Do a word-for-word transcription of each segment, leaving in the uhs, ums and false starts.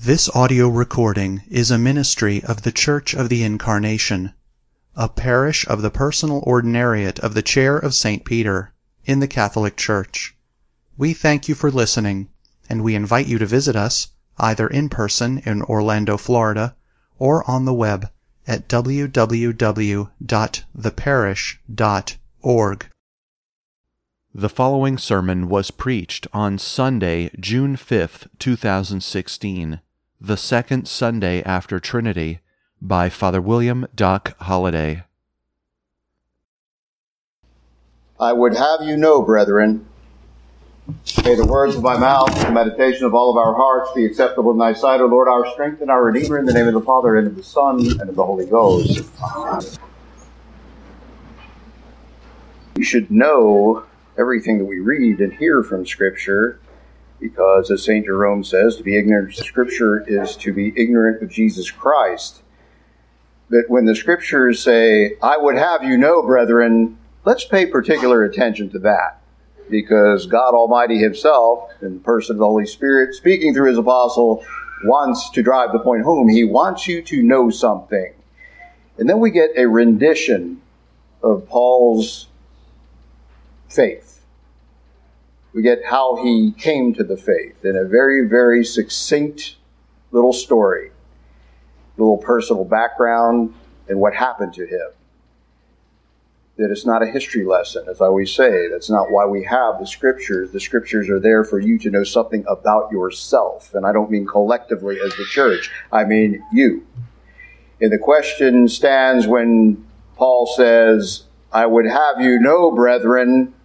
This audio recording is a ministry of the Church of the Incarnation, a parish of the Personal Ordinariate of the Chair of Saint Peter in the Catholic Church. We thank you for listening, and we invite you to visit us either in person in Orlando, Florida, or on the web at w w w dot the parish dot org. The following sermon was preached on Sunday, June fifth, two thousand sixteen, the second Sunday after Trinity, by Father William Duck Holliday. I would have you know, brethren, may the words of my mouth, the meditation of all of our hearts be acceptable in thy sight, O Lord, our strength and our Redeemer, in the name of the Father, and of the Son, and of the Holy Ghost. We should know everything that we read and hear from Scripture, because, as Saint Jerome says, to be ignorant of Scripture is to be ignorant of Jesus Christ. But when the Scriptures say, I would have you know, brethren, let's pay particular attention to that, because God Almighty Himself, in the person of the Holy Spirit, speaking through His apostle, wants to drive the point home. He wants you to know something. And then we get a rendition of Paul's faith. We get how he came to the faith in a very, very succinct little story, a little personal background, and what happened to him. That it's not a history lesson, as I always say. That's not why we have the Scriptures. The Scriptures are there for you to know something about yourself. And I don't mean collectively as the church. I mean you. And the question stands when Paul says, I would have you know, brethren,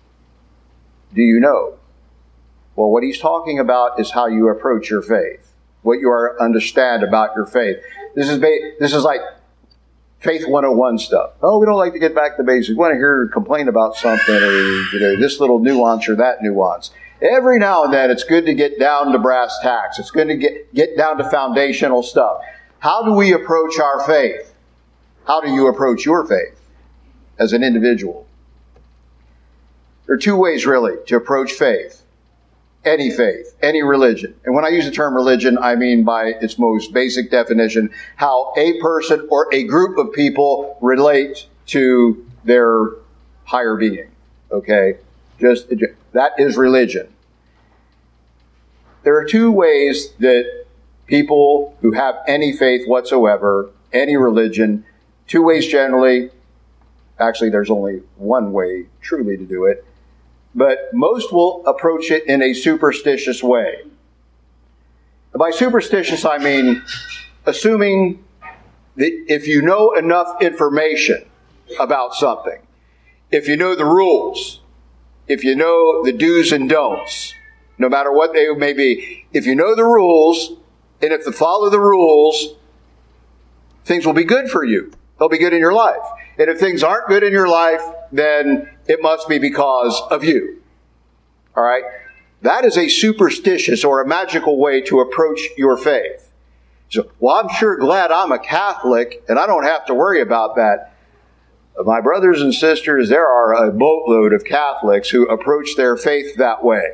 do you know? Well, what he's talking about is how you approach your faith, what you are understand about your faith. This is ba- this is like Faith one oh one stuff. Oh, we don't like to get back to basics. We want to hear her complain about something, or you know, this little nuance or that nuance. Every now and then, it's good to get down to brass tacks. It's good to get get down to foundational stuff. How do we approach our faith? How do you approach your faith as an individual? There are two ways, really, to approach faith. Any faith, any religion. And when I use the term religion, I mean by its most basic definition, how a person or a group of people relate to their higher being. Okay? Just that is religion. There are two ways that people who have any faith whatsoever, any religion, two ways generally, actually there's only one way truly to do it, but most will approach it in a superstitious way. And by superstitious, I mean assuming that if you know enough information about something, if you know the rules, if you know the do's and don'ts, no matter what they may be, if you know the rules, and if you follow the rules, things will be good for you. They'll be good in your life. And if things aren't good in your life, then it must be because of you. All right? That is a superstitious or a magical way to approach your faith. So, well, I'm sure glad I'm a Catholic and I don't have to worry about that. My brothers and sisters, there are a boatload of Catholics who approach their faith that way.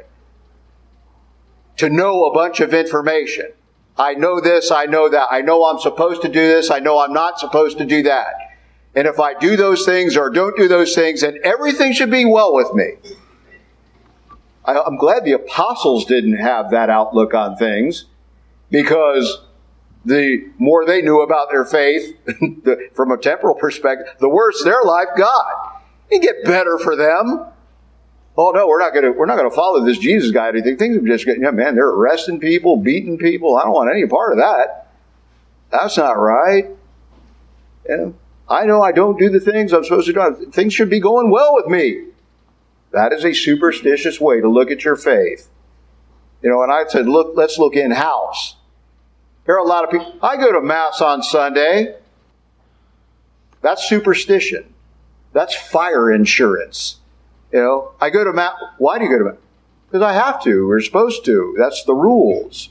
To know a bunch of information. I know this, I know that. I know I'm supposed to do this, I know I'm not supposed to do that. And if I do those things or don't do those things, then everything should be well with me. I, I'm glad the apostles didn't have that outlook on things, because the more they knew about their faith, the, from a temporal perspective, the worse their life got. It didn't get better for them. Oh no, we're not going to we're not going to follow this Jesus guy or anything. Things are just getting, yeah, man, they're arresting people, beating people. I don't want any part of that. That's not right. Yeah. I know I don't do the things I'm supposed to do. Things should be going well with me. That is a superstitious way to look at your faith. You know, and I said, look, let's look in-house. There are a lot of people. I go to Mass on Sunday. That's superstition. That's fire insurance. You know, I go to Mass. Why do you go to Mass? Because I have to. We're supposed to. That's the rules.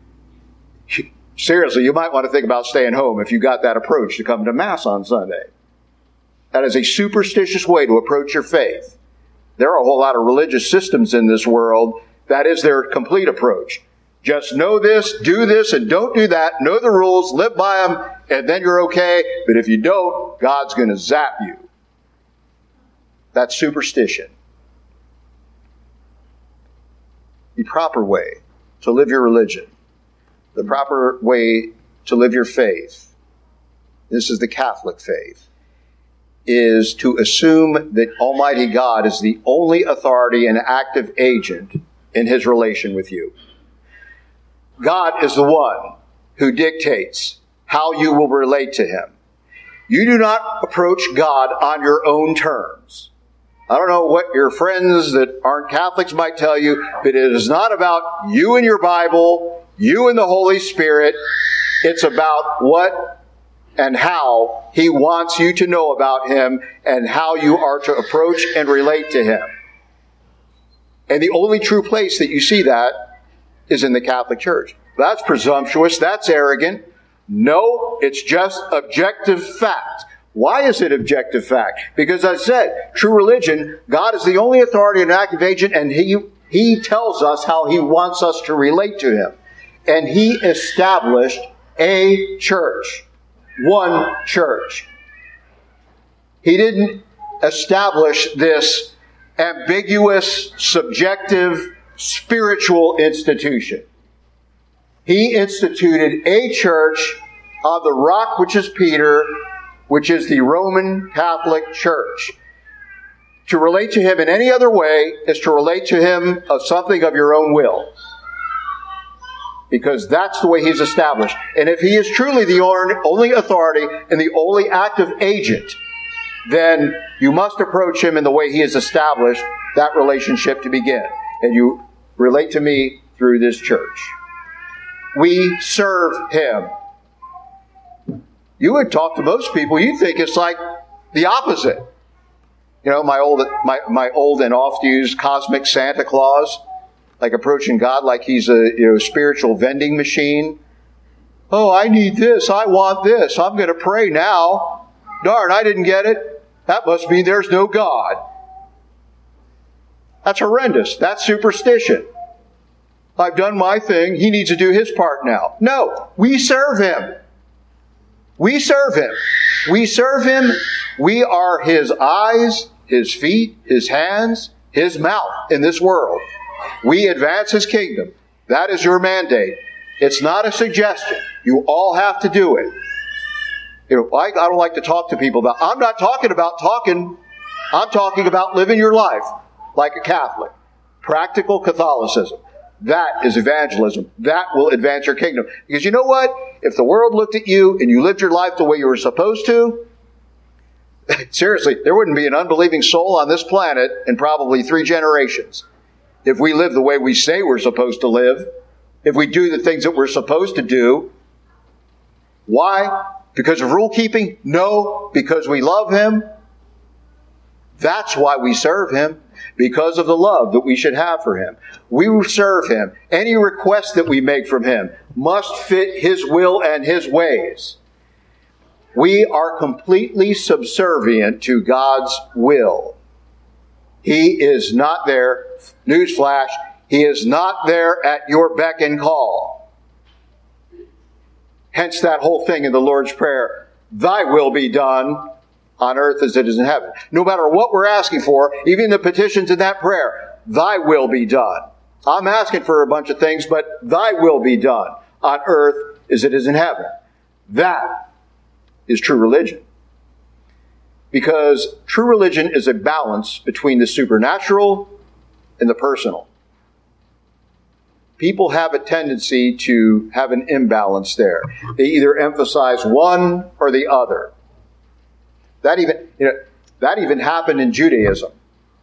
Seriously, you might want to think about staying home if you got that approach to come to Mass on Sunday. That is a superstitious way to approach your faith. There are a whole lot of religious systems in this world. That is their complete approach. Just know this, do this, and don't do that. Know the rules, live by them, and then you're okay. But if you don't, God's going to zap you. That's superstition. The proper way to live your religion, the proper way to live your faith, this is the Catholic faith, is to assume that Almighty God is the only authority and active agent in His relation with you. God is the one who dictates how you will relate to Him. You do not approach God on your own terms. I don't know what your friends that aren't Catholics might tell you, but it is not about you and your Bible, you and the Holy Spirit. It's about what and how He wants you to know about Him and how you are to approach and relate to Him. And the only true place that you see that is in the Catholic Church. That's presumptuous. That's arrogant. No, it's just objective fact. Why is it objective fact? Because I said, true religion, God is the only authority and active agent, and He, He tells us how He wants us to relate to Him. And He established a church. One church. He didn't establish this ambiguous, subjective, spiritual institution. He instituted a church on the rock, which is Peter, which is the Roman Catholic Church. To relate to Him in any other way is to relate to Him of something of your own will. Because that's the way He's established. And if He is truly the only authority and the only active agent, then you must approach Him in the way He has established that relationship to begin. And you relate to me through this church. We serve Him. You would talk to most people, you think it's like the opposite. You know, my old, my, my old and oft-used cosmic Santa Claus, like approaching God like He's a you know spiritual vending machine. Oh, I need this. I want this. I'm going to pray now. Darn, I didn't get it. That must mean there's no God. That's horrendous. That's superstition. I've done my thing. He needs to do his part now. No, we serve Him. We serve Him. We serve Him. We are His eyes, His feet, His hands, His mouth in this world. We advance His kingdom. That is your mandate. It's not a suggestion. You all have to do it. You know, I, I don't like to talk to people about, I'm not talking about talking. I'm talking about living your life like a Catholic. Practical Catholicism. That is evangelism. That will advance your kingdom. Because you know what? If the world looked at you and you lived your life the way you were supposed to, seriously, there wouldn't be an unbelieving soul on this planet in probably three generations. If we live the way we say we're supposed to live, if we do the things that we're supposed to do. Why? Because of rule keeping? No, because we love Him. That's why we serve Him. Because of the love that we should have for Him. We serve Him. Any request that we make from Him must fit His will and His ways. We are completely subservient to God's will. He is not there. Newsflash, He is not there at your beck and call. Hence that whole thing in the Lord's Prayer. Thy will be done on earth as it is in heaven. No matter what we're asking for, even the petitions in that prayer, Thy will be done. I'm asking for a bunch of things, but Thy will be done on earth as it is in heaven. That is true religion. Because true religion is a balance between the supernatural and the personal. People have a tendency to have an imbalance there. They either emphasize one or the other. That even, you know, that even happened in Judaism.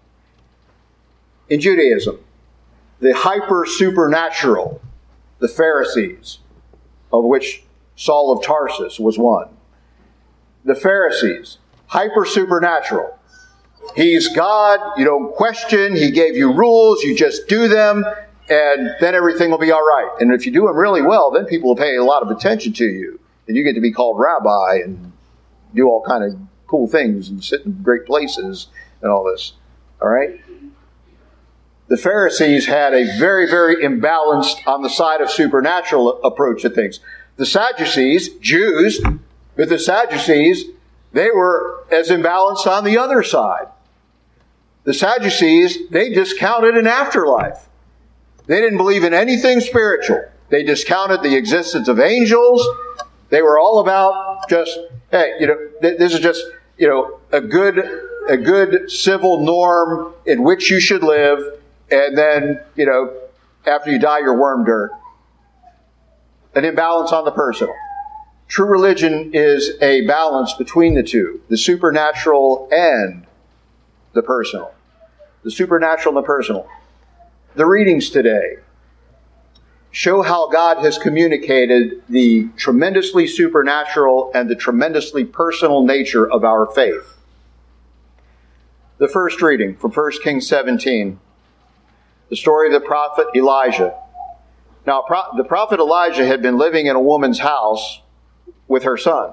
In Judaism, the hyper-supernatural, the Pharisees, of which Saul of Tarsus was one. The Pharisees, hyper-supernatural. He's God, you don't question, He gave you rules, you just do them, and then everything will be all right. And if you do them really well, then people will pay a lot of attention to you. And you get to be called rabbi and do all kind of cool things and sit in great places and all this. All right? The Pharisees had a very, very imbalanced on the side of supernatural approach to things. The Sadducees, Jews, but the Sadducees, they were as imbalanced on the other side. The Sadducees, they discounted an afterlife. They didn't believe in anything spiritual. They discounted the existence of angels. They were all about just, hey, you know, th- this is just, you know, a good, a good civil norm in which you should live. And then, you know, after you die, you're worm dirt. An imbalance on the personal. True religion is a balance between the two, the supernatural and the personal. The supernatural and the personal. The readings today show how God has communicated the tremendously supernatural and the tremendously personal nature of our faith. The first reading from First Kings seventeen, the story of the prophet Elijah. Now, the prophet Elijah had been living in a woman's house with her son.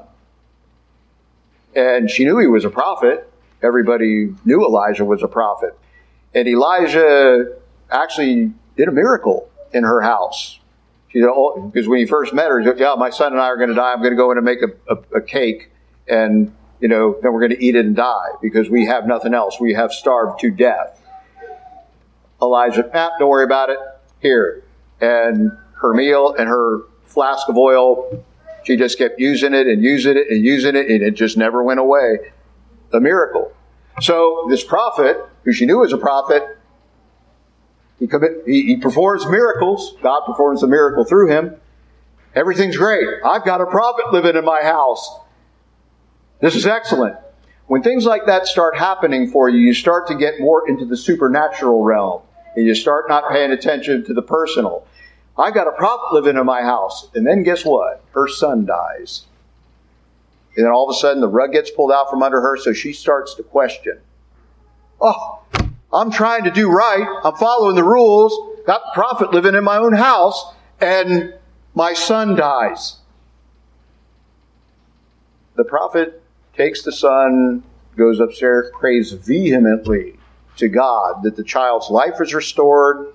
And she knew he was a prophet. Everybody knew Elijah was a prophet. And Elijah actually did a miracle in her house. She said, oh, because when he first met her, he said, yeah, my son and I are going to die. I'm going to go in and make a, a, a cake, and, you know, then we're going to eat it and die because we have nothing else. We have starved to death. Elijah, ah, don't worry about it. Here. And her meal and her flask of oil, she just kept using it and using it and using it, and it just never went away. A miracle. So this prophet, who she knew was a prophet, He, commit, he, he performs miracles. God performs a miracle through him. Everything's great. I've got a prophet living in my house. This is excellent. When things like that start happening for you, you start to get more into the supernatural realm. And you start not paying attention to the personal. I've got a prophet living in my house. And then guess what? Her son dies. And then all of a sudden the rug gets pulled out from under her, so she starts to question. Oh, I'm trying to do right. I'm following the rules. Got the prophet living in my own house. And my son dies. The prophet takes the son, goes upstairs, prays vehemently to God that the child's life is restored,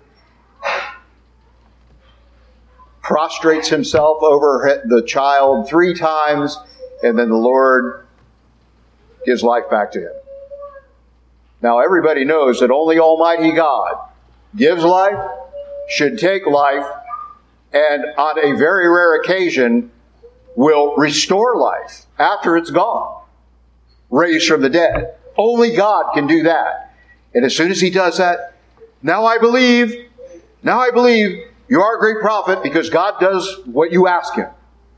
prostrates himself over the child three times, and then the Lord gives life back to him. Now, everybody knows that only Almighty God gives life, should take life, and on a very rare occasion will restore life after it's gone, raised from the dead. Only God can do that. And as soon as he does that, now I believe, now I believe you are a great prophet because God does what you ask him.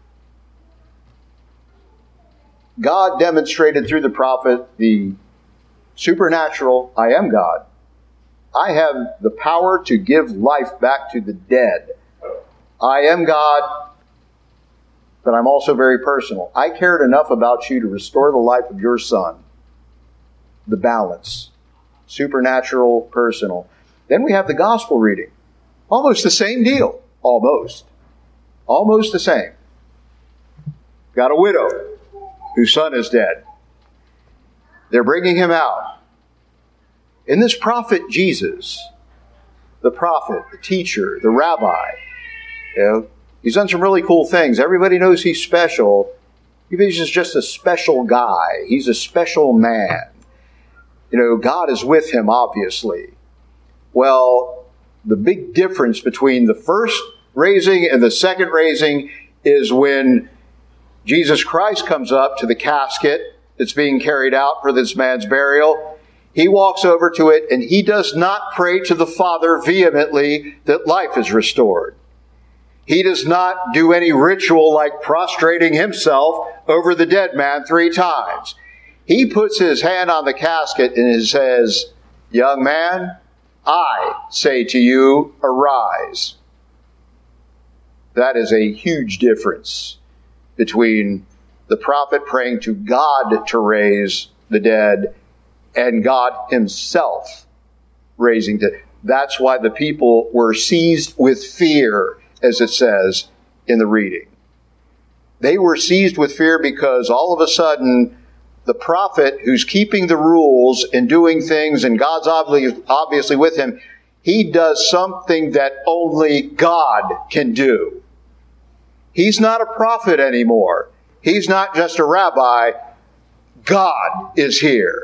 God demonstrated through the prophet the supernatural, I am God. I have the power to give life back to the dead. I am God, but I'm also very personal. I cared enough about you to restore the life of your son. The balance. Supernatural, personal. Then we have the gospel reading. Almost the same deal. Almost. Almost the same. Got a widow whose son is dead. They're bringing him out. And this prophet Jesus, the prophet, the teacher, the rabbi, you know, he's done some really cool things. Everybody knows he's special. He's just a special guy. He's a special man. You know, God is with him, obviously. Well, the big difference between the first raising and the second raising is when Jesus Christ comes up to the casket that's being carried out for this man's burial. He walks over to it and he does not pray to the Father vehemently that life is restored. He does not do any ritual like prostrating himself over the dead man three times. He puts his hand on the casket and he says, young man, I say to you, arise. That is a huge difference between the prophet praying to God to raise the dead and God himself raising the dead. That's why the people were seized with fear, as it says in the reading. They were seized with fear because all of a sudden the prophet who's keeping the rules and doing things, and God's obviously, obviously with him, He does something that only God can do. He's not a prophet anymore. He's not just a rabbi. God is here.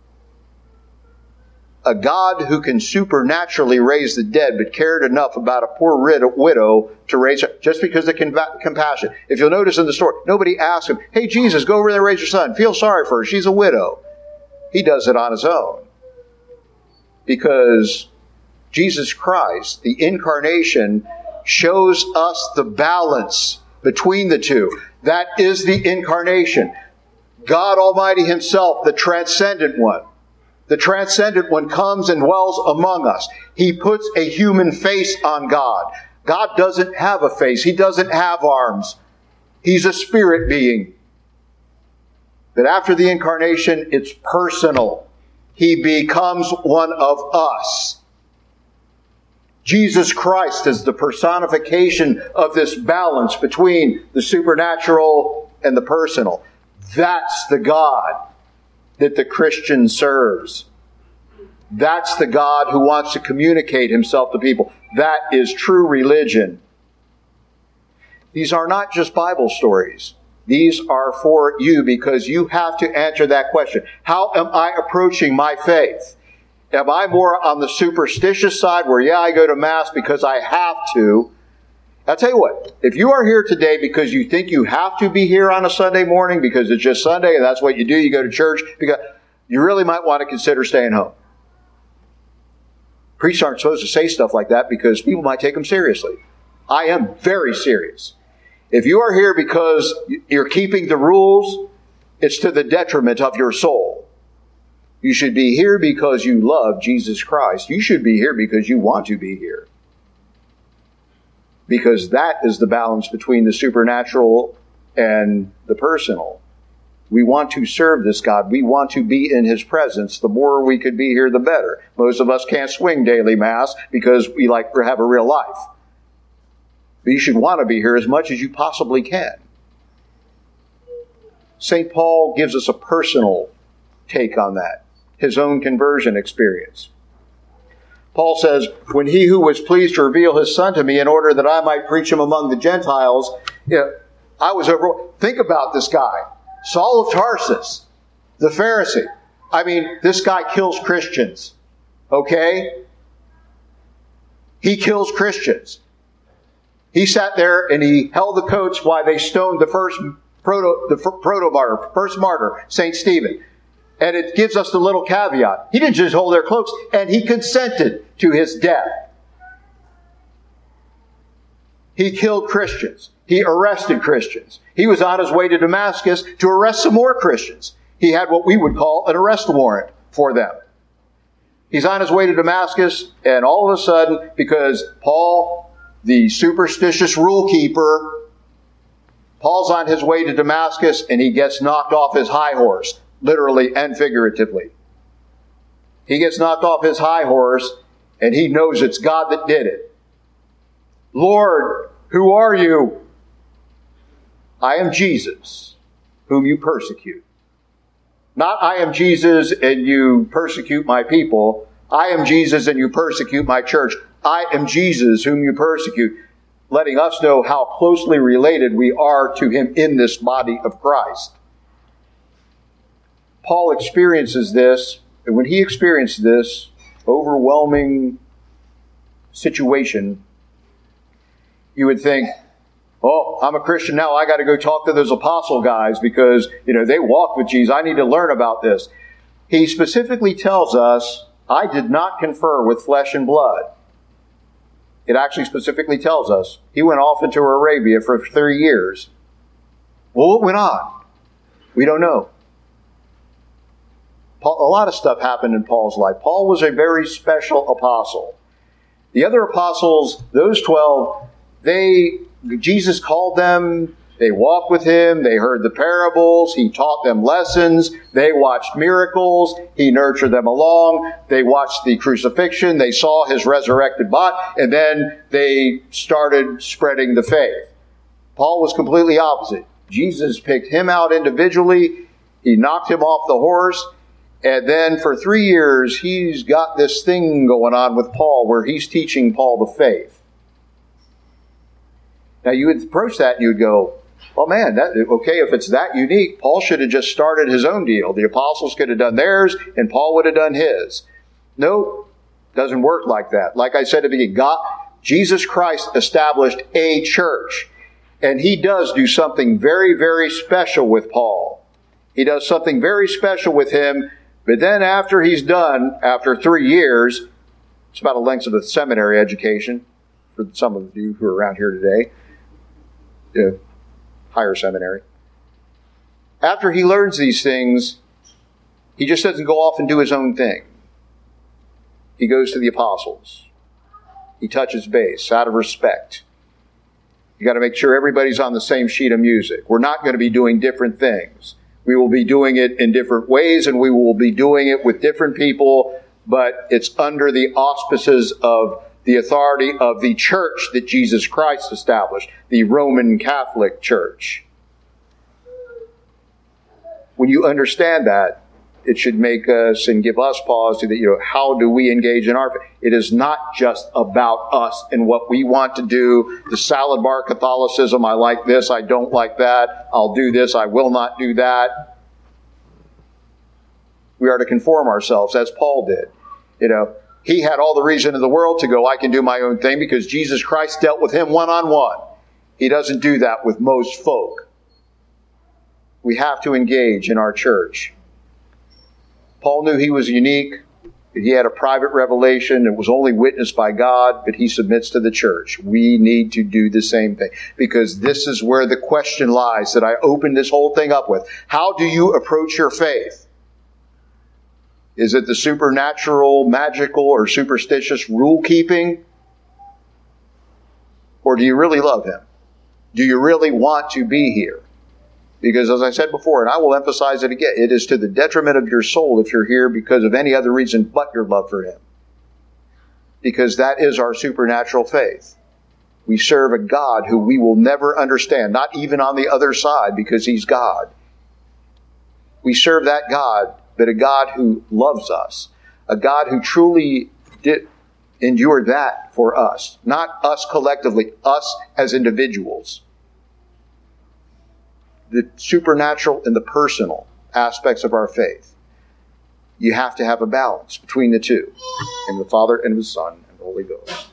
A God who can supernaturally raise the dead, but cared enough about a poor widow to raise her, just because of compassion. If you'll notice in the story, nobody asks him, hey, Jesus, go over there and raise your son. Feel sorry for her. She's a widow. He does it on his own. Because Jesus Christ, the incarnation, shows us the balance between the two. That is the incarnation. God Almighty Himself, the transcendent one. The transcendent one comes and dwells among us. He puts a human face on God. God doesn't have a face. He doesn't have arms. He's a spirit being. But after the incarnation, it's personal. He becomes one of us. Jesus Christ is the personification of this balance between the supernatural and the personal. That's the God that the Christian serves. That's the God who wants to communicate Himself to people. That is true religion. These are not just Bible stories. These are for you because you have to answer that question. How am I approaching my faith? Am I more on the superstitious side where, yeah, I go to Mass because I have to? I'll tell you what, if you are here today because you think you have to be here on a Sunday morning because it's just Sunday and that's what you do, you go to church, because you really might want to consider staying home. Priests aren't supposed to say stuff like that because people might take them seriously. I am very serious. If you are here because you're keeping the rules, it's to the detriment of your soul. You should be here because you love Jesus Christ. You should be here because you want to be here. Because that is the balance between the supernatural and the personal. We want to serve this God. We want to be in His presence. The more we could be here, the better. Most of us can't swing daily Mass because we like to have a real life. But you should want to be here as much as you possibly can. Saint Paul gives us a personal take on that. His own conversion experience. Paul says, when He who was pleased to reveal His Son to me in order that I might preach Him among the Gentiles, you know, I was over. Think about this guy. Saul of Tarsus, the Pharisee. I mean, this guy kills Christians. Okay? He kills Christians. He sat there and he held the coats while they stoned the first proto, the proto-martyr, first martyr, Saint Stephen. And it gives us the little caveat. He didn't just hold their cloaks, and he consented to his death. He killed Christians. He arrested Christians. He was on his way to Damascus to arrest some more Christians. He had what we would call an arrest warrant for them. He's on his way to Damascus, and all of a sudden, because Paul, the superstitious rule keeper, Paul's on his way to Damascus, and he gets knocked off his high horse. Literally and figuratively. He gets knocked off his high horse, and he knows it's God that did it. Lord, who are you? I am Jesus, whom you persecute. Not I am Jesus and you persecute my people. I am Jesus and you persecute my church. I am Jesus, whom you persecute. Letting us know how closely related we are to Him in this body of Christ. Paul experiences this, and when he experienced this overwhelming situation, you would think, oh, I'm a Christian now, I got to go talk to those apostle guys because, you know, they walked with Jesus. I need to learn about this. He specifically tells us, I did not confer with flesh and blood. It actually specifically tells us he went off into Arabia for three years. Well, what went on? We don't know. Paul, a lot of stuff happened in Paul's life. Paul was a very special apostle. The other apostles, those twelve, they, Jesus called them, they walked with Him, they heard the parables, He taught them lessons, they watched miracles, He nurtured them along, they watched the crucifixion, they saw His resurrected body, and then they started spreading the faith. Paul was completely opposite. Jesus picked him out individually, He knocked him off the horse, And then for three years, he's got this thing going on with Paul where he's teaching Paul the faith. Now you would approach that and you would go, oh man, that, okay, if it's that unique, Paul should have just started his own deal. The apostles could have done theirs and Paul would have done his. No, doesn't work like that. Like I said at the beginning, God, Jesus Christ established a church. And he does do something very, very special with Paul. He does something very special with him. But then after he's done, after three years, it's about the length of a seminary education for some of you who are around here today, uh, higher seminary. After he learns these things, he just doesn't go off and do his own thing. He goes to the apostles. He touches base out of respect. You got to make sure everybody's on the same sheet of music. We're not going to be doing different things. We will be doing it in different ways, and we will be doing it with different people, but it's under the auspices of the authority of the church that Jesus Christ established, the Roman Catholic Church. When you understand that, it should make us and give us pause to that, you know, how do we engage in our faith? It is not just about us and what we want to do. The salad bar Catholicism, I like this, I don't like that. I'll do this, I will not do that. We are to conform ourselves as Paul did. You know, he had all the reason in the world to go, I can do my own thing because Jesus Christ dealt with him one-on-one. He doesn't do that with most folk. We have to engage in our church. Paul knew he was unique. He had a private revelation. It was only witnessed by God, but he submits to the church. We need to do the same thing because this is where the question lies that I opened this whole thing up with. How do you approach your faith? Is it the supernatural, magical, or superstitious rule-keeping? Or do you really love him? Do you really want to be here? Because as I said before, and I will emphasize it again, it is to the detriment of your soul if you're here because of any other reason but your love for him. Because that is our supernatural faith. We serve a God who we will never understand, not even on the other side, because he's God. We serve that God, but a God who loves us. A God who truly did endure that for us. Not us collectively, us as individuals. The supernatural and the personal aspects of our faith. You have to have a balance between the two. In the Father and the Son and the Holy Ghost.